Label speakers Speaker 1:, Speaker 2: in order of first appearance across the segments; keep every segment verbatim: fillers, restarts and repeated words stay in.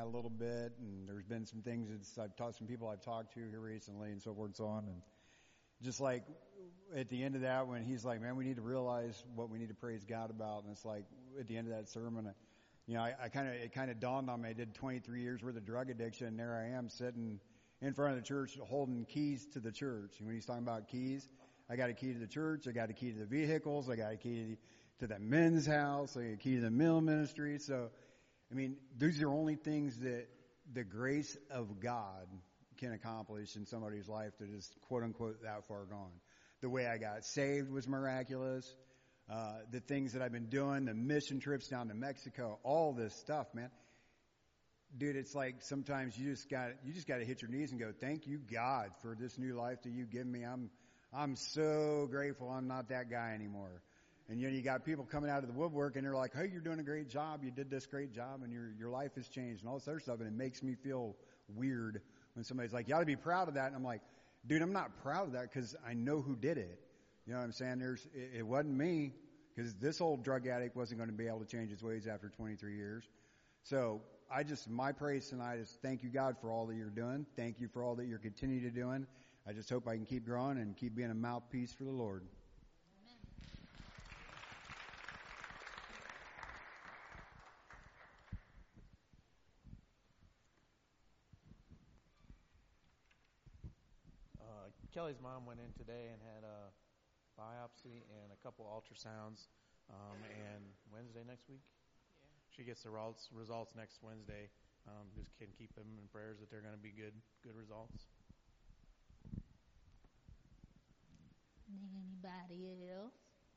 Speaker 1: a little bit, and there's been some things that I've talked, some people I've talked to here recently, and so forth and so on. And just like at the end of that, when he's like, man, we need to realize what we need to praise God about. And it's like at the end of that sermon, you know, I, I kind of, it kind of dawned on me. I did twenty-three years worth of drug addiction, and there I am sitting in front of the church holding keys to the church. And when he's talking about keys, I got a key to the church, I got a key to the vehicles, I got a key to the men's house, I got a key to the mill ministry. So, I mean, these are only things that the grace of God can accomplish in somebody's life that is, quote unquote, that far gone. The way I got saved was miraculous. Uh, the things that I've been doing, the mission trips down to Mexico, all this stuff, man. Dude, it's like sometimes you just got you just got to hit your knees and go, thank you, God, for this new life that you've given me. I'm I'm so grateful I'm not that guy anymore. And you know, you got people coming out of the woodwork and they're like, hey, you're doing a great job. You did this great job and your your life has changed and all this other stuff. And it makes me feel weird when somebody's like, you ought to be proud of that. And I'm like, dude, I'm not proud of that because I know who did it. You know what I'm saying? There's it, it wasn't me, because this old drug addict wasn't going to be able to change his ways after twenty-three years. So I just, my praise tonight is thank you, God, for all that you're doing. Thank you for all that you're continuing to doing. I just hope I can keep growing and keep being a mouthpiece for the Lord.
Speaker 2: Uh, Kelly's mom went in today and had a biopsy and a couple ultrasounds, um, and Wednesday next week? Yeah. She gets the results, results next Wednesday. Um, just can keep them in prayers that they're going to be good, good results.
Speaker 3: Anybody else?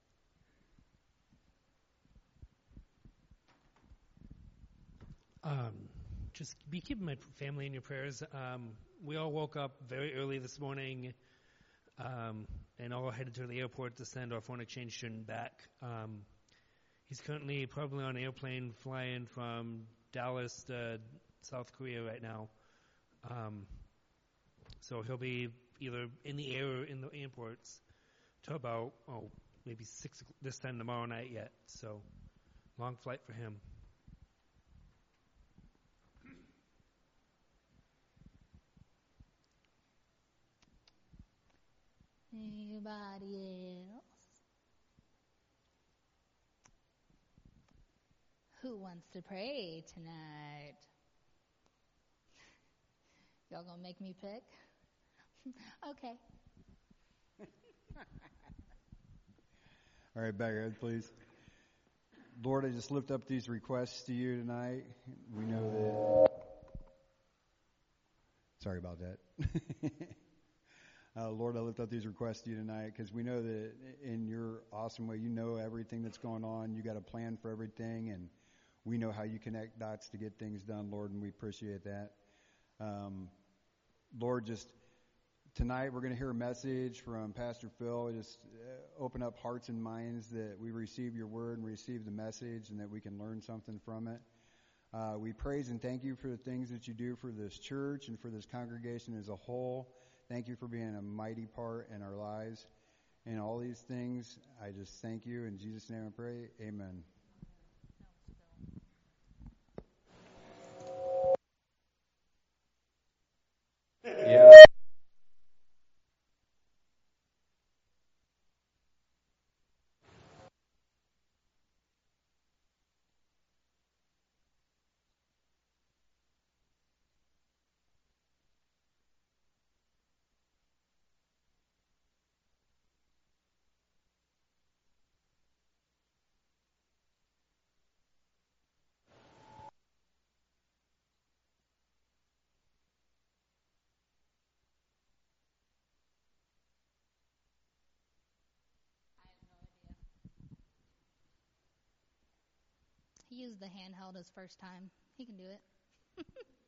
Speaker 4: Um, just be keeping my family in your prayers. Um, we all woke up very early this morning, um, and all headed to the airport to send our foreign exchange student back. Um, he's currently probably on an airplane flying from Dallas to South Korea right now. Um, so he'll be either in the air or in the airports till about, oh, maybe six this time tomorrow night yet. So long flight for him.
Speaker 3: Anybody else? Who wants to pray tonight? Y'all gonna make me pick? Okay.
Speaker 1: All right, back ahead, please. Lord, I just lift up these requests to you tonight. We know that. Sorry about that. uh, Lord, I lift up these requests to you tonight because we know that in your awesome way, you know everything that's going on. You got a plan for everything, and we know how you connect dots to get things done, Lord, and we appreciate that. Um, Lord, just tonight we're going to hear a message from Pastor Phil. Just uh, open up hearts and minds that we receive your word and receive the message and that we can learn something from it. Uh, we praise and thank you for the things that you do for this church and for this congregation as a whole. Thank you for being a mighty part in our lives. And all these things, I just thank you. In Jesus' name I pray, amen.
Speaker 5: Yeah.
Speaker 3: He used the handheld his first time. He can do it.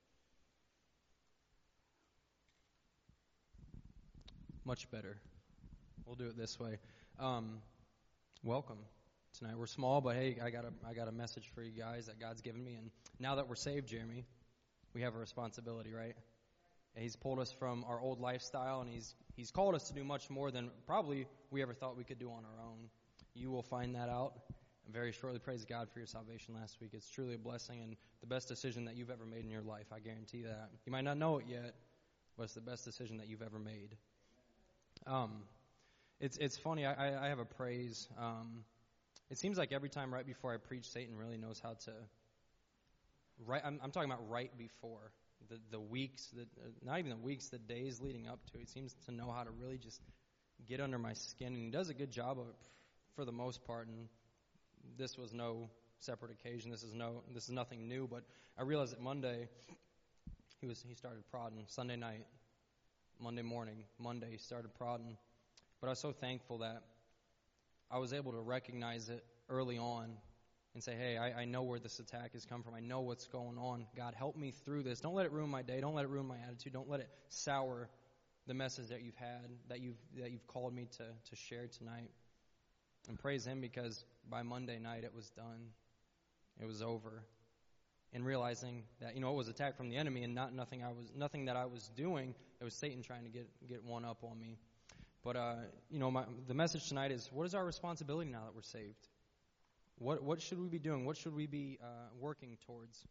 Speaker 5: Much better. We'll do it this way. Um, welcome tonight. We're small, but hey, I got a I got a message for you guys that God's given me. And now that we're saved, Jeremy, we have a responsibility, right? And he's pulled us from our old lifestyle, and he's he's called us to do much more than probably we ever thought we could do on our own. You will find that out very shortly. Praise God for your salvation last week. It's truly a blessing and the best decision that you've ever made in your life. I guarantee that. You might not know it yet, but it's the best decision that you've ever made. Um, it's it's funny. I, I, I have a praise. Um, it seems like every time right before I preach, Satan really knows how to. Right, I'm, I'm talking about right before the the weeks, the uh, not even the weeks, the days leading up to it. He seems to know how to really just get under my skin, and he does a good job of it for the most part. And this was no separate occasion. This is no, this is nothing new. But I realized that Monday, he was he started prodding. Sunday night, Monday morning, Monday he started prodding. But I was so thankful that I was able to recognize it early on and say, hey, I, I know where this attack has come from. I know what's going on. God, help me through this. Don't let it ruin my day. Don't let it ruin my attitude. Don't let it sour the message that you've had, that you've that you've called me to, to share tonight. And praise Him, because by Monday night it was done. It was over. And realizing that, you know, it was attack from the enemy and not nothing I was nothing that I was doing. It was Satan trying to get get one up on me. But uh, you know, my, the message tonight is, what is our responsibility now that we're saved? What what should we be doing? What should we be uh, working towards?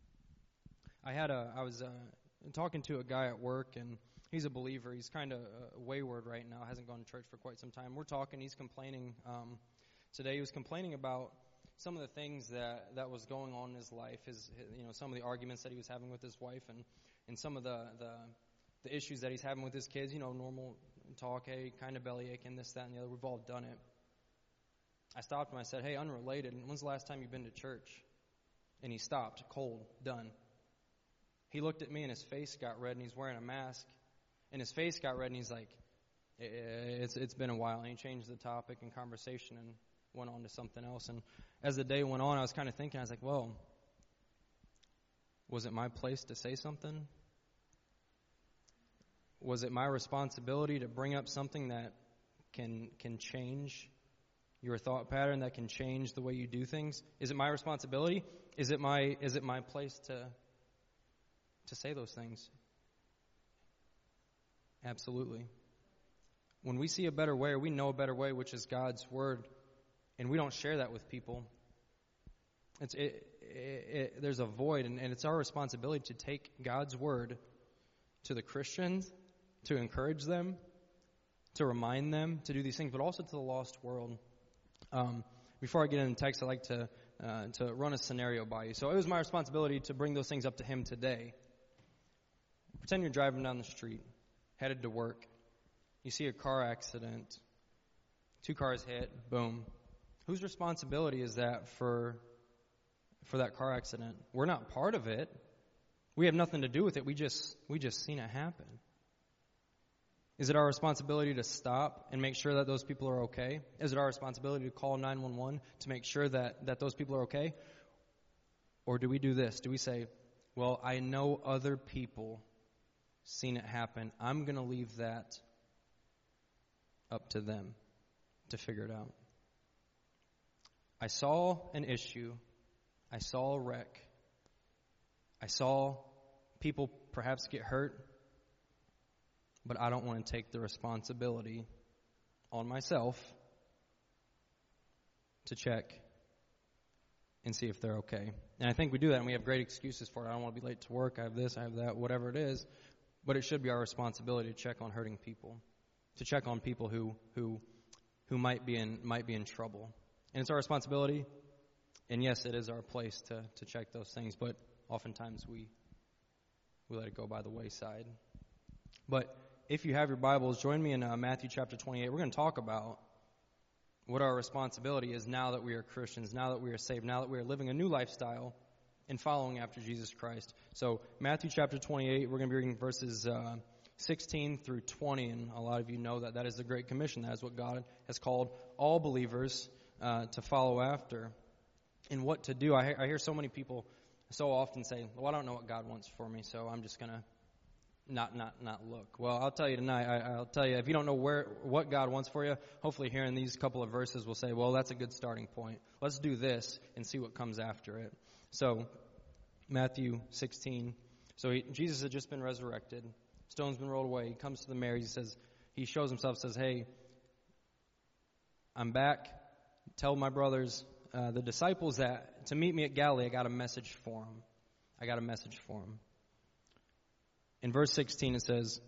Speaker 5: I had a I was uh, talking to a guy at work, and he's a believer. He's kind of uh, wayward right now. Hasn't gone to church for quite some time. We're talking. He's complaining. Um, today he was complaining about some of the things that, that was going on in his life. His, his you know some of the arguments that he was having with his wife, and, and some of the, the the issues that he's having with his kids. You know, normal talk. Hey, kind of bellyache and this, that, and the other. We've all done it. I stopped him. I said, hey, unrelated, when's the last time you've been to church? And he stopped, cold, done. He looked at me and his face got red, and he's wearing a mask. And his face got red, and he's like, it's it's been a while. And he changed the topic and conversation and went on to something else. And as the day went on, I was kind of thinking, I was like, well, was it my place to say something? Was it my responsibility to bring up something that can can change your thought pattern, that can change the way you do things? Is it my responsibility? Is it my is it my place to to say those things? Absolutely. When we see a better way, or we know a better way, which is God's Word, and we don't share that with people, it's it, it, it, there's a void, and, and it's our responsibility to take God's Word to the Christians, to encourage them, to remind them to do these things, but also to the lost world. Um, before I get into the text, I'd like to uh, to run a scenario by you. So it was my responsibility to bring those things up to him today. Pretend you're driving down the street, headed to work. You see a car accident. Two cars hit. Boom. Whose responsibility is that for for that car accident? We're not part of it. We have nothing to do with it. We just we just seen it happen. Is it our responsibility to stop and make sure that those people are okay? Is it our responsibility to call nine one one to make sure that, that those people are okay? Or do we do this? Do we say, well, I know other people seen it happen. I'm going to leave that up to them to figure it out. I saw an issue. I saw a wreck. I saw people perhaps get hurt. But I don't want to take the responsibility on myself to check and see if they're okay. And I think we do that, and we have great excuses for it. I don't want to be late to work. I have this, I have that, whatever it is. But it should be our responsibility to check on hurting people, to check on people who who who might be in might be in trouble. And it's our responsibility. And yes, it is our place to to check those things. But oftentimes we we let it go by the wayside. But if you have your Bibles, join me in uh, Matthew chapter twenty-eight. We're going to talk about what our responsibility is now that we are Christians, now that we are saved, now that we are living a new lifestyle and following after Jesus Christ. So Matthew chapter twenty-eight, we're going to be reading verses uh, sixteen through twenty, and a lot of you know that that is the Great Commission. That is what God has called all believers uh, to follow after. And what to do. I hear, I hear so many people so often say, well, I don't know what God wants for me, so I'm just going to Not, not, not look. Well, I'll tell you tonight, I, I'll tell you, if you don't know where, what God wants for you, hopefully hearing these couple of verses will say, well, that's a good starting point. Let's do this and see what comes after it. So, Matthew sixteen. So he, Jesus had just been resurrected. Stone's been rolled away. He comes to the Mary. He says, he shows himself, says, hey, I'm back. Tell my brothers uh, the disciples that to meet me at Galilee, I got a message for them. I got a message for them. In verse sixteen, it says,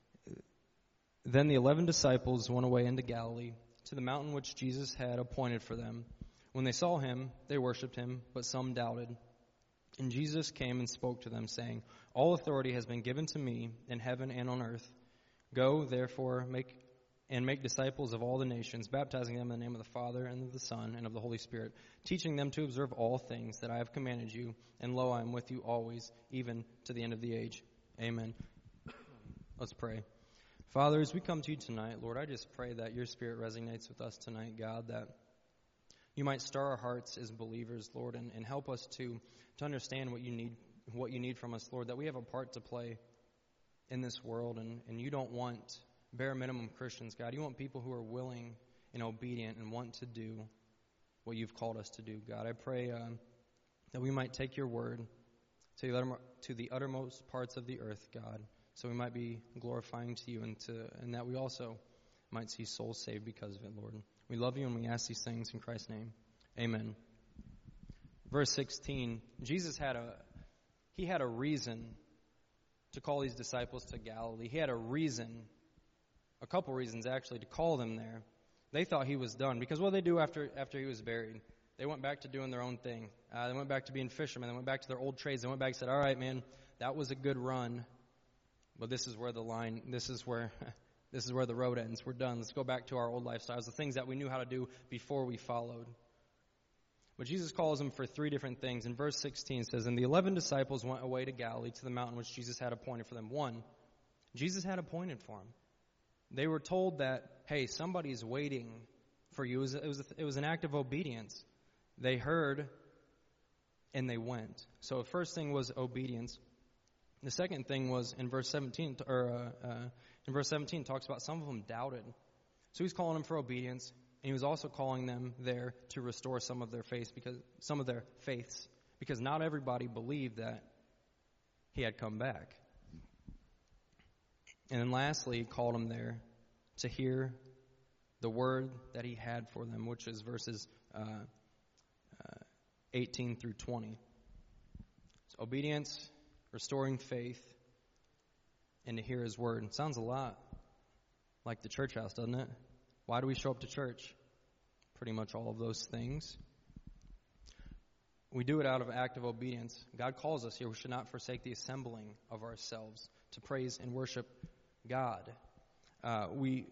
Speaker 5: "Then the eleven disciples went away into Galilee, to the mountain which Jesus had appointed for them. When they saw him, they worshipped him, but some doubted. And Jesus came and spoke to them, saying, 'All authority has been given to me in heaven and on earth. Go, therefore, make and make disciples of all the nations, baptizing them in the name of the Father and of the Son and of the Holy Spirit, teaching them to observe all things that I have commanded you. And lo, I am with you always, even to the end of the age.'" Amen. Let's pray. Father, as we come to you tonight, Lord, I just pray that your Spirit resonates with us tonight, God, that you might stir our hearts as believers, Lord, and, and help us to, to understand what you need what you need from us, Lord, that we have a part to play in this world, and, and you don't want bare minimum Christians, God. You want people who are willing and obedient and want to do what you've called us to do, God. I pray um, that we might take your word to the, utter, to the uttermost parts of the earth, God, so we might be glorifying to you, and, to, and that we also might see souls saved because of it, Lord. We love you, and we ask these things in Christ's name. Amen. Verse sixteen, Jesus had a he had a reason to call these disciples to Galilee. He had a reason, a couple reasons actually, to call them there. They thought he was done, because what did they do after after he was buried? They went back to doing their own thing. Uh, they went back to being fishermen. They went back to their old trades. They went back and said, "All right, man, that was a good run, but this is where the line, this is where this is where the road ends. We're done. Let's go back to our old lifestyles, the things that we knew how to do before we followed." But Jesus calls them for three different things. In verse sixteen it says, "And the eleven disciples went away to Galilee, to the mountain which Jesus had appointed for them." One, Jesus had appointed for them. They were told that, hey, somebody's waiting for you. It was, it was, it was an act of obedience. They heard and they went. So the first thing was obedience. The second thing was in verse seventeen, or uh, uh, in verse seventeen, talks about some of them doubted. So he's calling them for obedience, and he was also calling them there to restore some of their faith, because some of their faiths, because not everybody believed that he had come back. And then lastly, he called them there to hear the word that he had for them, which is verses uh, uh, eighteen through twenty. So obedience, restoring faith, and to hear his word. It sounds a lot like the church house, doesn't it? Why do we show up to church? Pretty much all of those things. We do it out of active obedience. God calls us here. We should not forsake the assembling of ourselves to praise and worship God. Uh, we,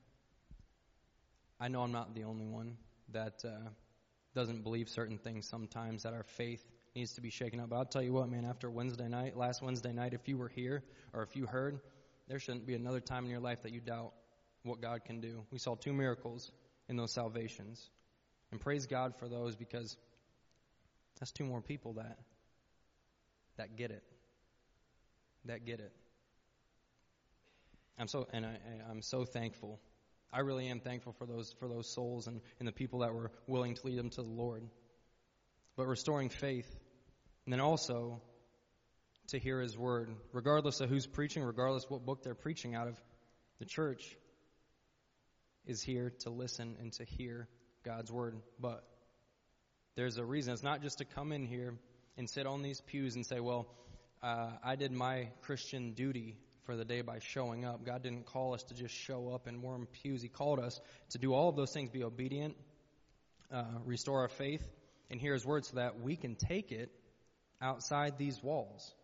Speaker 5: I know I'm not the only one that uh, doesn't believe certain things sometimes, that our faith needs to be shaken up. But I'll tell you what, man, after Wednesday night, last Wednesday night, if you were here or if you heard, there shouldn't be another time in your life that you doubt what God can do. We saw two miracles in those salvations. And praise God for those, because that's two more people that that get it. That get it. I'm so and I, I'm so thankful. I really am thankful for those for those souls and, and the people that were willing to lead them to the Lord. But restoring faith, and then also to hear his word, regardless of who's preaching, regardless what book they're preaching out of, the church is here to listen and to hear God's word. But there's a reason. It's not just to come in here and sit on these pews and say, well, uh, I did my Christian duty for the day by showing up. God didn't call us to just show up and warm pews. He called us to do all of those things, be obedient, uh, restore our faith, and hear his word so that we can take it outside these walls.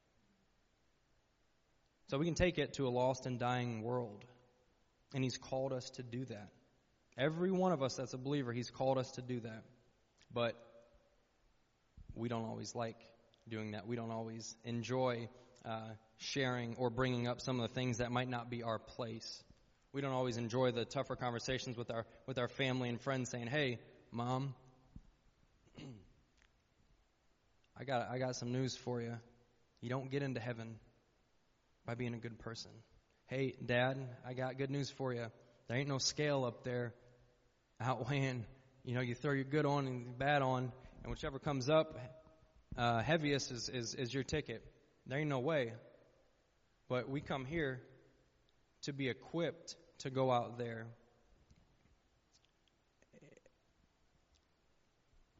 Speaker 5: So we can take it to a lost and dying world. And he's called us to do that. Every one of us that's a believer, he's called us to do that. But we don't always like doing that. We don't always enjoy uh, sharing or bringing up some of the things that might not be our place. We don't always enjoy the tougher conversations with our with our family and friends saying, "Hey, Mom, I got I got some news for you. You don't get into heaven by being a good person. Hey, Dad, I got good news for you. There ain't no scale up there outweighing, you know, you throw your good on and bad on, and whichever comes up uh, heaviest is, is, is your ticket. There ain't no way." But we come here to be equipped to go out there.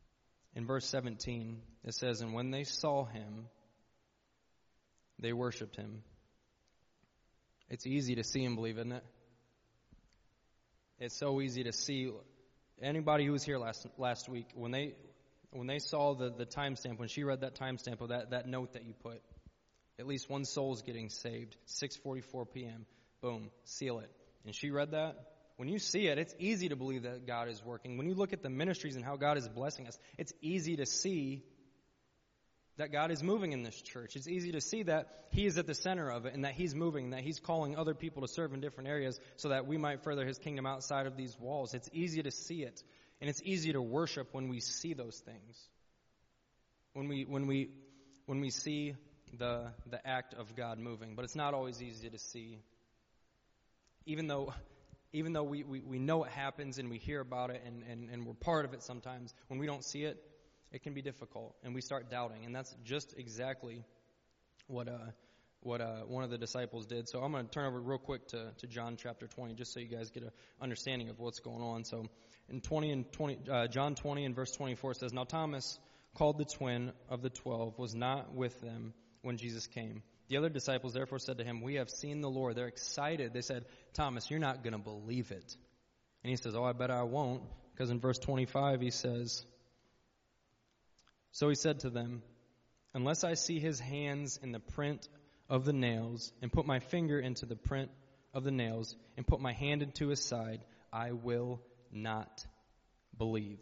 Speaker 5: in verse seventeen, it says, "And when they saw him, they worshipped him." It's easy to see and believe, isn't it? It's so easy to see. Anybody who was here last last week, when they when they saw the, the timestamp, when she read that timestamp of that, that note that you put, at least one soul's getting saved, six forty-four p.m., boom, seal it. And she read that. When you see it, it's easy to believe that God is working. When you look at the ministries and how God is blessing us, it's easy to see that God is moving in this church. It's easy to see that He is at the center of it and that He's moving, and that He's calling other people to serve in different areas so that we might further His kingdom outside of these walls. It's easy to see it, and it's easy to worship when we see those things. When we when we when we see the the act of God moving. But it's not always easy to see. Even though even though we, we, we know it happens and we hear about it and, and, and we're part of it sometimes, when we don't see it, it can be difficult, and we start doubting. And that's just exactly what uh, what uh, one of the disciples did. So I'm going to turn over real quick to, to John chapter twenty, just so you guys get an understanding of what's going on. So in twenty and twenty, uh, John twenty and verse twenty-four, it says, "Now Thomas, called the twin of the twelve, was not with them when Jesus came. The other disciples therefore said to him, 'We have seen the Lord.'" They're excited. They said, "Thomas, you're not going to believe it." And he says, "Oh, I bet I won't," because in verse twenty-five he says, "So he said to them, 'Unless I see his hands in the print of the nails, and put my finger into the print of the nails, and put my hand into his side, I will not believe.'"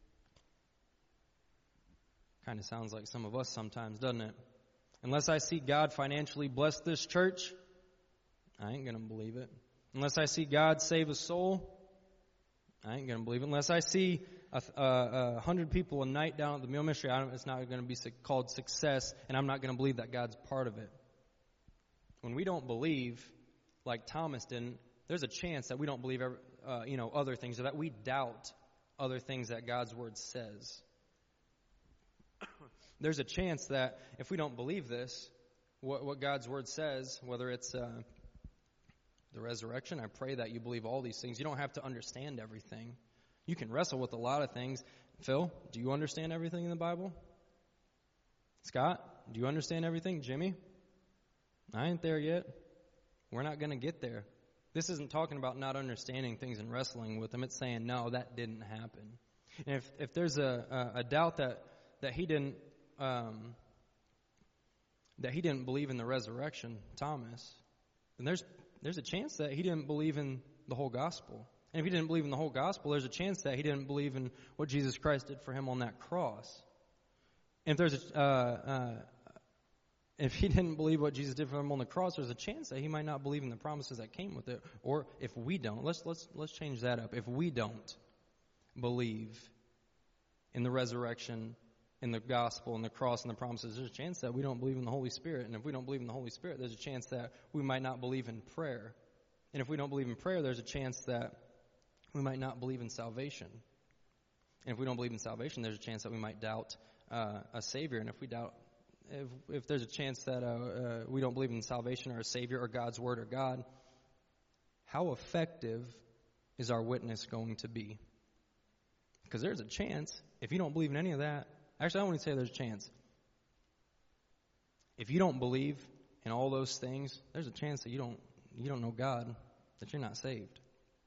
Speaker 5: Kind of sounds like some of us sometimes, doesn't it? Unless I see God financially bless this church, I ain't going to believe it. Unless I see God save a soul, I ain't going to believe it. Unless I see a, a, a hundred people a night down at the meal ministry, I don't, it's not going to be called success, and I'm not going to believe that God's part of it. When we don't believe, like Thomas didn't, there's a chance that we don't believe uh, you know, other things, or that we doubt other things that God's Word says. There's a chance that if we don't believe this, what, what God's Word says, whether it's uh, the resurrection, I pray that you believe all these things. You don't have to understand everything. You can wrestle with a lot of things. Phil, do you understand everything in the Bible? Scott, do you understand everything? Jimmy? I ain't there yet. We're not going to get there. This isn't talking about not understanding things and wrestling with them. It's saying, no, that didn't happen. And if if there's a, a, a doubt that, that he didn't um, that he didn't believe in the resurrection, Thomas, then there's there's a chance that he didn't believe in the whole gospel. And if he didn't believe in the whole gospel, there's a chance that he didn't believe in what Jesus Christ did for him on that cross. And if there's a, uh, uh, if he didn't believe what Jesus did for him on the cross, there's a chance that he might not believe in the promises that came with it. Or if we don't, let's let's let's change that up. If we don't believe in the resurrection, in the gospel, in the cross, and the promises, there's a chance that we don't believe in the Holy Spirit. And if we don't believe in the Holy Spirit, there's a chance that we might not believe in prayer. And if we don't believe in prayer, there's a chance that we might not believe in salvation. And if we don't believe in salvation, there's a chance that we might doubt uh, a Savior. And if we doubt, if, if there's a chance that uh, uh, we don't believe in salvation or a Savior or God's Word or God, how effective is our witness going to be? Because there's a chance, if you don't believe in any of that, actually I don't want to say there's a chance. If you don't believe in all those things, there's a chance that you don't you don't know God, that you're not saved.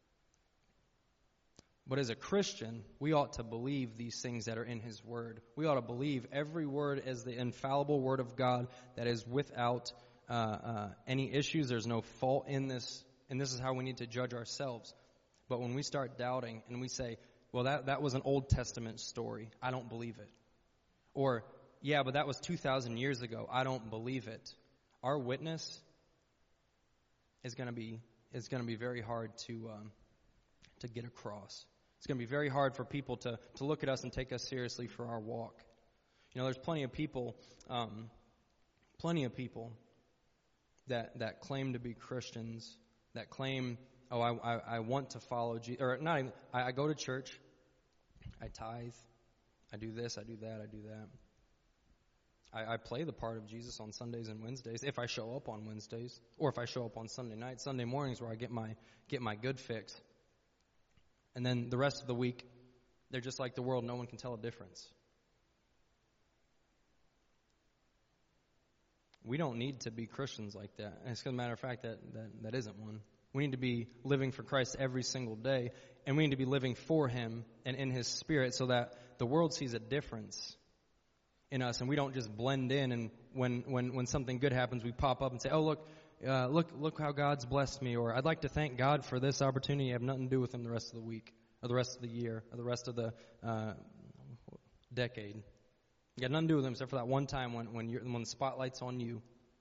Speaker 5: But as a Christian, we ought to believe these things that are in His Word. We ought to believe every word as the infallible Word of God that is without uh, uh, any issues. There's no fault in this, and this is how we need to judge ourselves. But when we start doubting and we say, well, that, that was an Old Testament story, I don't believe it. Or, yeah, but that was two thousand years ago, I don't believe it. Our witness is going to be is going to be very hard to um, to get across. It's going to be very hard for people to, to look at us and take us seriously for our walk. You know, there's plenty of people, um, plenty of people that that claim to be Christians, that claim, oh, I I, I want to follow Jesus, or not even, I, I go to church, I tithe, I do this, I do that, I do that. I, I play the part of Jesus on Sundays and Wednesdays, if I show up on Wednesdays, or if I show up on Sunday nights, Sunday mornings where I get my get my good fix. And then the rest of the week, they're just like the world. No one can tell a difference. we don't need to be Christians like that. And it's a matter of fact that, that that isn't one. We need to be living for Christ every single day, and we need to be living for Him and in His Spirit so that the world sees a difference in us, and we don't just blend in, and when, when, when something good happens, we pop up and say, oh, look, uh, look, look how God's blessed me, or I'd like to thank God for this opportunity. I have nothing to do with Him the rest of the week, or the rest of the year, or the rest of the uh, decade. You got nothing to do with Him except for that one time when, when, you're, when the spotlight's on you.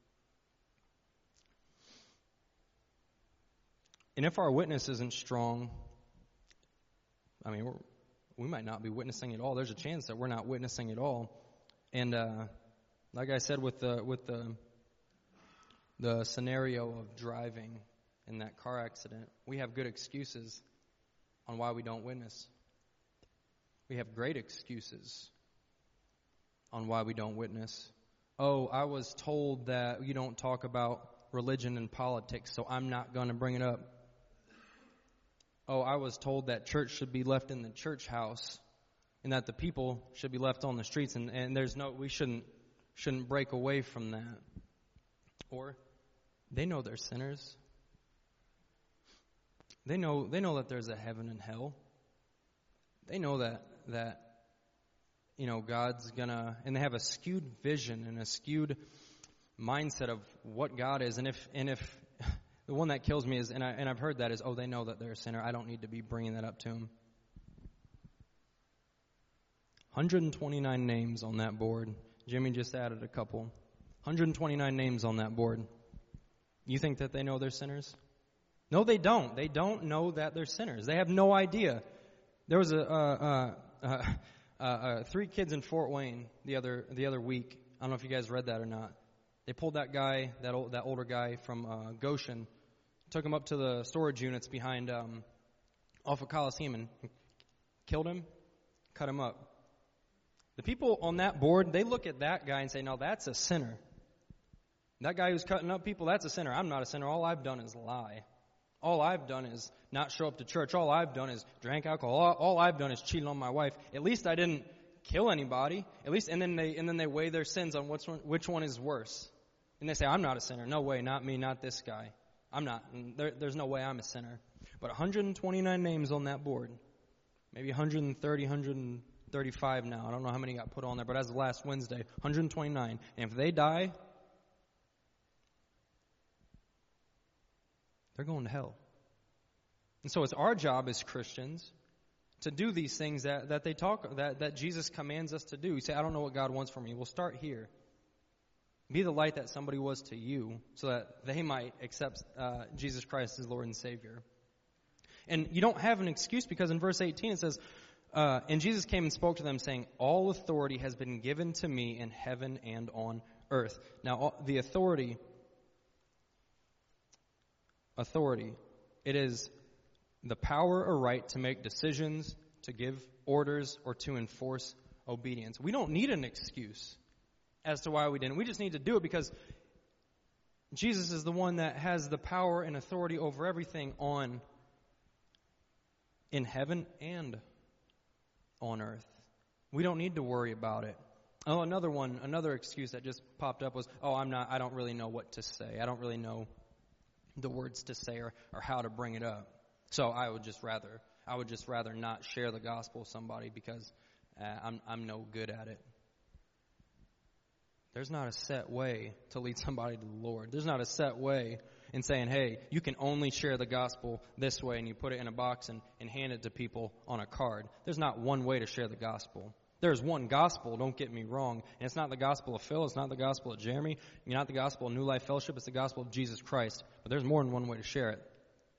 Speaker 5: And if our witness isn't strong, I mean, we're, we might not be witnessing at all. There's a chance that we're not witnessing at all. And uh, like I said, with the with the the scenario of driving in that car accident, we have good excuses on why we don't witness. We have great excuses on why we don't witness. Oh, I was told that you don't talk about religion and politics, so I'm not going to bring it up. Oh, I was told that church should be left in the church house and that the people should be left on the streets, and, and there's no, we shouldn't shouldn't break away from that. Or they know they're sinners. They know they know that there's a heaven and hell. They know that that you know God's gonna, and they have a skewed vision and a skewed mindset of what God is. And if and if the one that kills me is, and I and I've heard that is, oh, they know that they're a sinner. I don't need to be bringing that up to them. one hundred twenty-nine names on that board. Jimmy just added a couple. one hundred twenty-nine names on that board. You think that they know they're sinners? No, they don't. They don't know that they're sinners. They have no idea. There was a uh, uh, uh, uh, uh, three kids in Fort Wayne the other the other week. I don't know if you guys read that or not. They pulled that guy, that old, that older guy from uh, Goshen, took him up to the storage units behind um, off of Coliseum and killed him, cut him up. The people on that board, they look at that guy and say, no, that's a sinner. That guy who's cutting up people, that's a sinner. I'm not a sinner. All I've done is lie. All I've done is not show up to church. All I've done is drank alcohol. All, all I've done is cheat on my wife. At least I didn't kill anybody. At least, and then they and then they weigh their sins on which one, which one is worse. And they say, I'm not a sinner. No way, not me, not this guy. I'm not. There, there's no way I'm a sinner. But one hundred twenty-nine names on that board. Maybe one hundred thirty, one hundred thirty-five now. I don't know how many got put on there, but as of last Wednesday, one hundred twenty-nine. And if they die, they're going to hell. And so it's our job as Christians to do these things that, that they talk that, that Jesus commands us to do. You say, I don't know what God wants from me. Well, start here. Be the light that somebody was to you so that they might accept uh, Jesus Christ as Lord and Savior. And you don't have an excuse, because in verse eighteen it says, uh, and Jesus came and spoke to them saying, all authority has been given to me in heaven and on earth. Now, all, the authority, authority, it is the power or right to make decisions, to give orders, or to enforce obedience. We don't need an excuse as to why we didn't. We just need to do it because Jesus is the one that has the power and authority over everything on in heaven and on earth. We don't need to worry about it. Oh, another one, another excuse that just popped up was, oh, I'm not, I don't really know what to say. I don't really know the words to say or, or how to bring it up. So I would just rather, I would just rather not share the gospel with somebody because uh, I'm, I'm no good at it. There's not a set way to lead somebody to the Lord. There's not a set way in saying, hey, you can only share the gospel this way, and you put it in a box and, and hand it to people on a card. There's not one way to share the gospel. There's one gospel, don't get me wrong, and it's not the gospel of Phil, it's not the gospel of Jeremy, it's not the gospel of New Life Fellowship, it's the gospel of Jesus Christ. But there's more than one way to share it.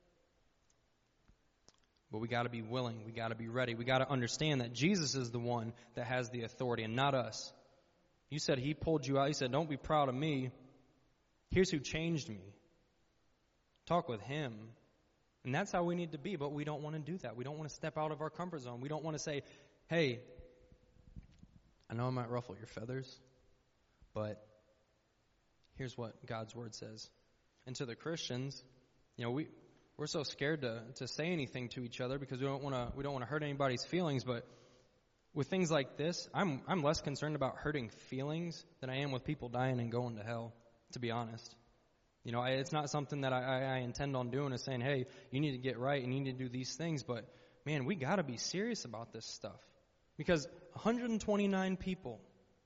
Speaker 5: But we got to be willing, we got to be ready, we got to understand that Jesus is the one that has the authority and not us. You said He pulled you out. He said, don't be proud of me. Here's who changed me. Talk with Him. And that's how we need to be, but we don't want to do that. We don't want to step out of our comfort zone. We don't want to say, hey, I know I might ruffle your feathers, but here's what God's Word says. And to the Christians, you know, we, we're so scared to, to say anything to each other because we don't want to we don't want to hurt anybody's feelings, but with things like this, I'm I'm less concerned about hurting feelings than I am with people dying and going to hell. to be honest. You know, I, it's not something that I, I, I intend on doing, is saying, hey, you need to get right and you need to do these things. But, man, we got to be serious about this stuff. Because one hundred twenty-nine people,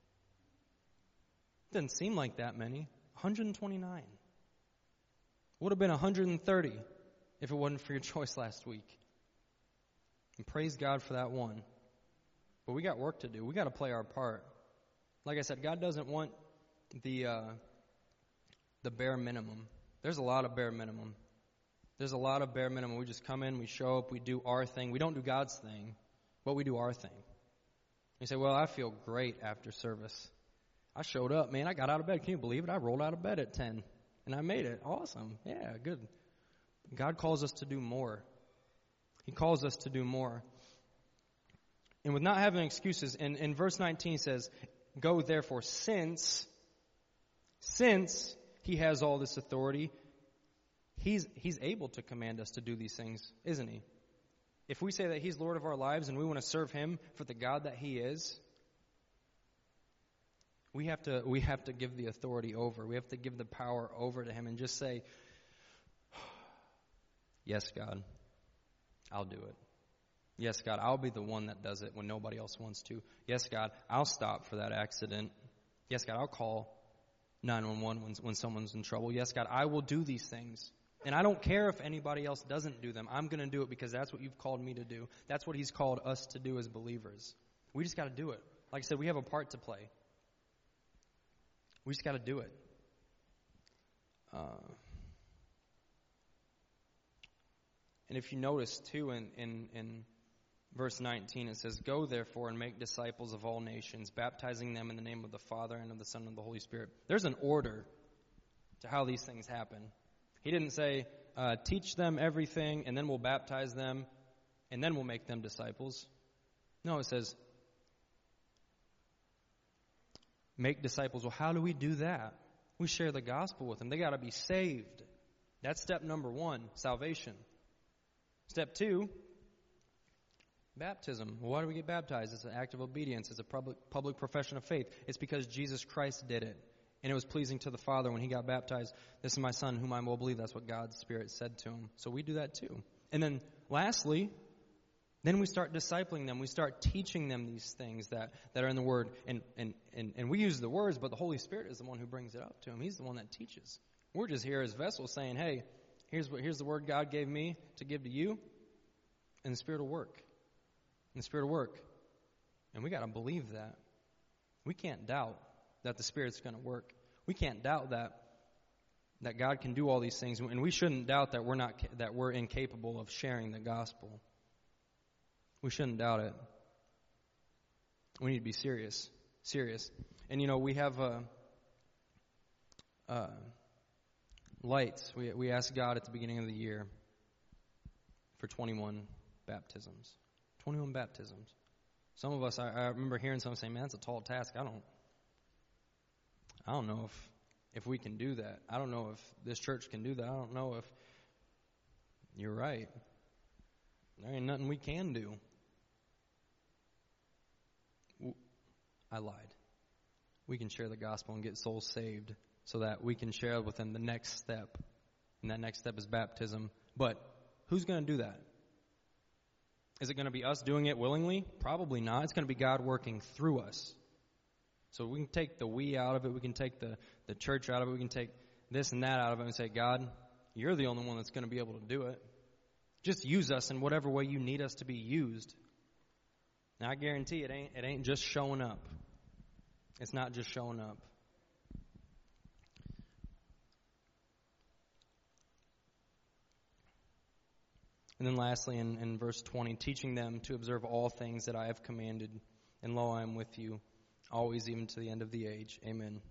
Speaker 5: doesn't seem like that many. one hundred twenty-nine. Would have been one hundred thirty if it wasn't for your choice last week. And praise God for that one. But we got work to do. We got to play our part. Like I said, God doesn't want the uh, the bare minimum. There's a lot of bare minimum. There's a lot of bare minimum. We just come in, we show up, we do our thing. We don't do God's thing, but we do our thing. You say, well, I feel great after service. I showed up, man. I got out of bed. Can you believe it? I rolled out of bed at ten, and I made it. Awesome. Yeah, good. God calls us to do more. He calls us to do more. And with not having excuses, in, in verse nineteen says, go therefore, since, since he has all this authority, he's, he's able to command us to do these things, isn't he? If we say that he's Lord of our lives and we want to serve him for the God that he is, we have to, we have to give the authority over. We have to give the power over to him and just say, yes, God, I'll do it. Yes, God, I'll be the one that does it when nobody else wants to. Yes, God, I'll stop for that accident. Yes, God, I'll call nine one one when, when someone's in trouble. Yes, God, I will do these things. And I don't care if anybody else doesn't do them. I'm going to do it because that's what you've called me to do. That's what he's called us to do as believers. We just got to do it. Like I said, we have a part to play. We just got to do it. Uh, and if you notice, too, in, in, in verse nineteen, it says, go, therefore, and make disciples of all nations, baptizing them in the name of the Father and of the Son and of the Holy Spirit. There's an order to how these things happen. He didn't say, uh, teach them everything, and then we'll baptize them, and then we'll make them disciples. No, it says, make disciples. Well, how do we do that? We share the gospel with them. They got to be saved. That's step number one, salvation. Step two, baptism. Well, why do we get baptized? It's an act of obedience. It's a public, public profession of faith. It's because Jesus Christ did it. And it was pleasing to the Father when he got baptized. This is my Son whom I will believe. That's what God's Spirit said to him. So we do that too. And then lastly, then we start discipling them. We start teaching them these things that, that are in the Word. And, and, and, and we use the words, but the Holy Spirit is the one who brings it up to him. He's the one that teaches. We're just here as vessels saying, hey, here's what here's the word God gave me to give to you. And the Spirit will work. And the Spirit will work. And we got to believe that. We can't doubt that the Spirit's going to work. We can't doubt that that God can do all these things, and we shouldn't doubt that we're not that we're incapable of sharing the gospel. We shouldn't doubt it. We need to be serious, serious. And you know, we have uh, uh, lights. We we asked God at the beginning of the year for twenty-one baptisms, twenty-one baptisms. Some of us, I, I remember hearing someone say, "Man, that's a tall task. I don't." I don't know if, if we can do that. I don't know if this church can do that. I don't know if you're right. There ain't nothing we can do. I lied. We can share the gospel and get souls saved so that we can share with them the next step. And that next step is baptism. But who's going to do that? Is it going to be us doing it willingly? Probably not. It's going to be God working through us. So we can take the we out of it. We can take the, the church out of it. We can take this and that out of it and say, God, you're the only one that's going to be able to do it. Just use us in whatever way you need us to be used. Now, I guarantee it ain't, it ain't just showing up. It's not just showing up. And then lastly, in, in verse twenty, teaching them to observe all things that I have commanded, and lo, I am with you always, even to the end of the age. Amen.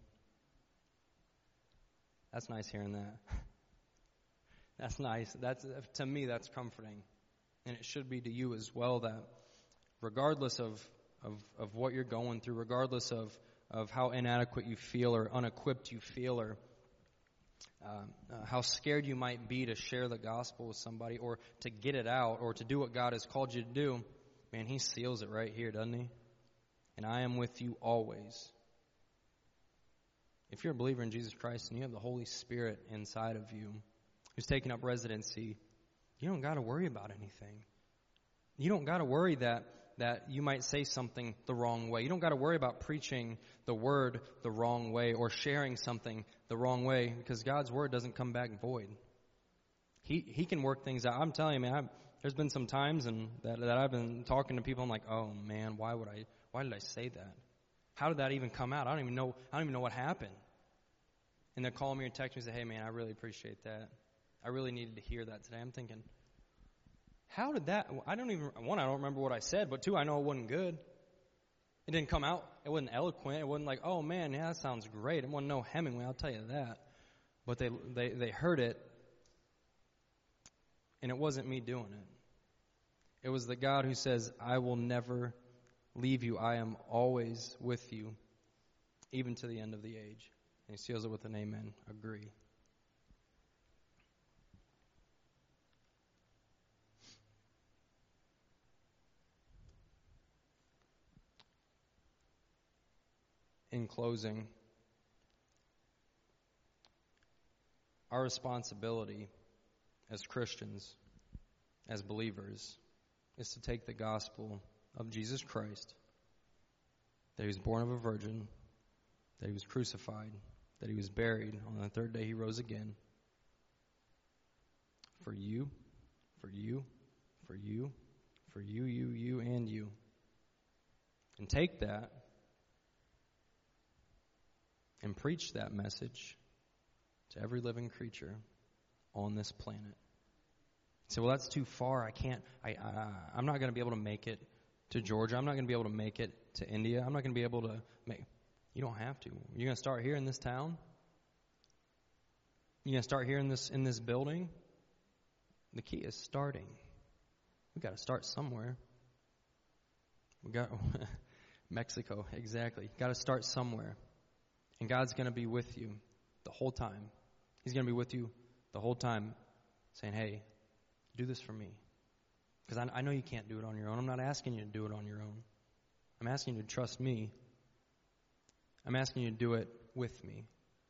Speaker 5: That's nice hearing that. That's nice. That's to me, that's comforting. And it should be to you as well, that regardless of, of, of what you're going through, regardless of, of how inadequate you feel or unequipped you feel or uh, uh, how scared you might be to share the gospel with somebody or to get it out or to do what God has called you to do, man, he seals it right here, doesn't he? And I am with you always. if you're a believer in Jesus Christ and you have the Holy Spirit inside of you who's taking up residency, you don't got to worry about anything. You don't got to worry that that you might say something the wrong way. You don't got to worry about preaching the word the wrong way or sharing something the wrong way, because God's word doesn't come back void. He he can work things out. I'm telling you, man, I've, there's been some times and that that I've been talking to people. I'm like, oh man, why would I? Why did I say that? How did that even come out? I don't even know. I don't even know what happened. And they're calling me or texting me and say, hey man, I really appreciate that. I really needed to hear that today. I'm thinking, how did that? I don't even. One, I don't remember what I said, but two, I know it wasn't good. It didn't come out. It wasn't eloquent. It wasn't like, oh man, yeah, that sounds great. It wasn't no Hemingway. I'll tell you that. But they they they heard it. And it wasn't me doing it. It was the God who says, I will never leave you. I am always with you, even to the end of the age. And he seals it with an amen. Agree. In closing, our responsibility as Christians, as believers, is to take the gospel of Jesus Christ, that he was born of a virgin, that he was crucified, that he was buried, on the third day he rose again, for you, for you, for you, for you, you, you, and you. And take that and preach that message to every living creature on this planet. So, well, that's too far. I can't, I, I, I'm not going to be able to make it to Georgia. I'm not going to be able to make it to India. I'm not going to be able to make, you don't have to. You're going to start here in this town? You're going to start here in this, in this building? The key is starting. We've got to start somewhere. We got, Mexico, exactly. Got to start somewhere. And God's going to be with you the whole time. He's going to be with you the whole time saying, hey, do this for me. Because I, I know you can't do it on your own. I'm not asking you to do it on your own. I'm asking you to trust me. I'm asking you to do it with me.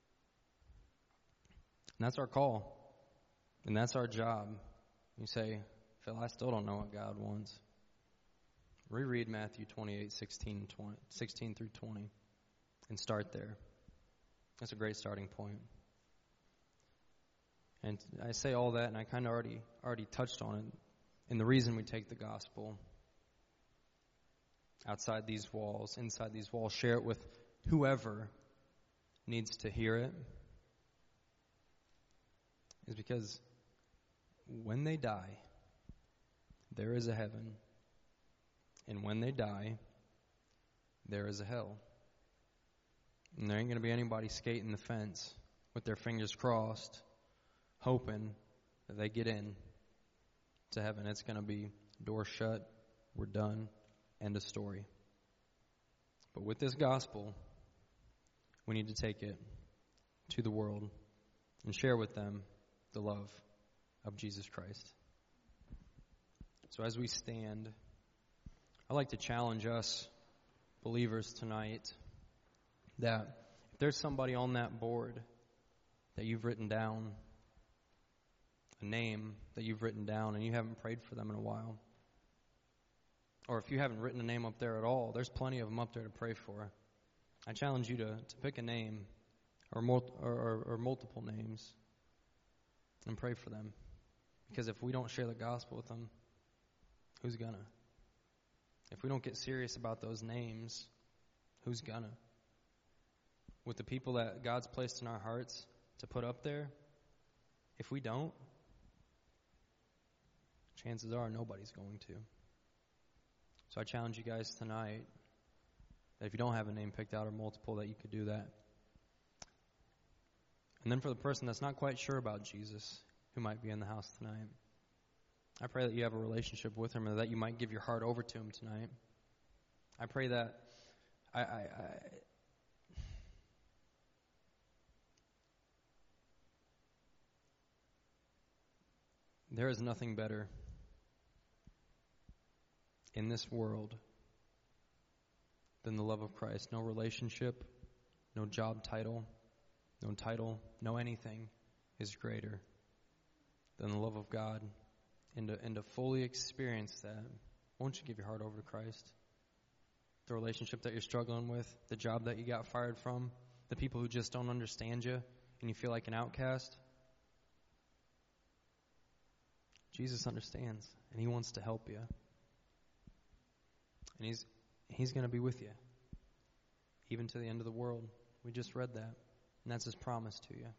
Speaker 5: And that's our call. And that's our job. You say, Phil, I still don't know what God wants. Reread Matthew twenty-eight, sixteen, twenty, sixteen through twenty. And start there. That's a great starting point. And I say all that, and I kind of already already touched on it. And the reason we take the gospel outside these walls, inside these walls, share it with whoever needs to hear it, is because when they die, there is a heaven. And when they die, there is a hell. And there ain't going to be anybody skating the fence with their fingers crossed, hoping that they get in to heaven. It's going to be door shut, we're done, end of story. But with this gospel, we need to take it to the world and share with them the love of Jesus Christ. So as we stand, I'd like to challenge us believers tonight that if there's somebody on that board that you've written down, a name that you've written down and you haven't prayed for them in a while, or if you haven't written a name up there at all, there's plenty of them up there to pray for. I challenge you to, to pick a name or, mul- or, or, or multiple names and pray for them. Because if we don't share the gospel with them, who's gonna? If we don't get serious about those names, who's gonna? With the people that God's placed in our hearts to put up there, if we don't, chances are nobody's going to. So I challenge you guys tonight that if you don't have a name picked out or multiple, that you could do that. And then for the person that's not quite sure about Jesus, who might be in the house tonight, I pray that you have a relationship with him, or that you might give your heart over to him tonight. I pray that I, I, I there is nothing better in this world than the love of Christ. No relationship, no job title, no title, no anything is greater than the love of God. And to, and to fully experience that, won't you give your heart over to Christ? The relationship that you're struggling with, the job that you got fired from, the people who just don't understand you and you feel like an outcast. Jesus understands, and he wants to help you. And he's he's going to be with you, even to the end of the world. We just read that, and that's his promise to you.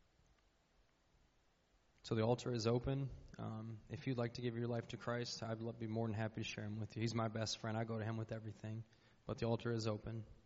Speaker 5: So the altar is open. Um, if you'd like to give your life to Christ, I'd be more than happy to share him with you. He's my best friend. I go to him with everything. But the altar is open.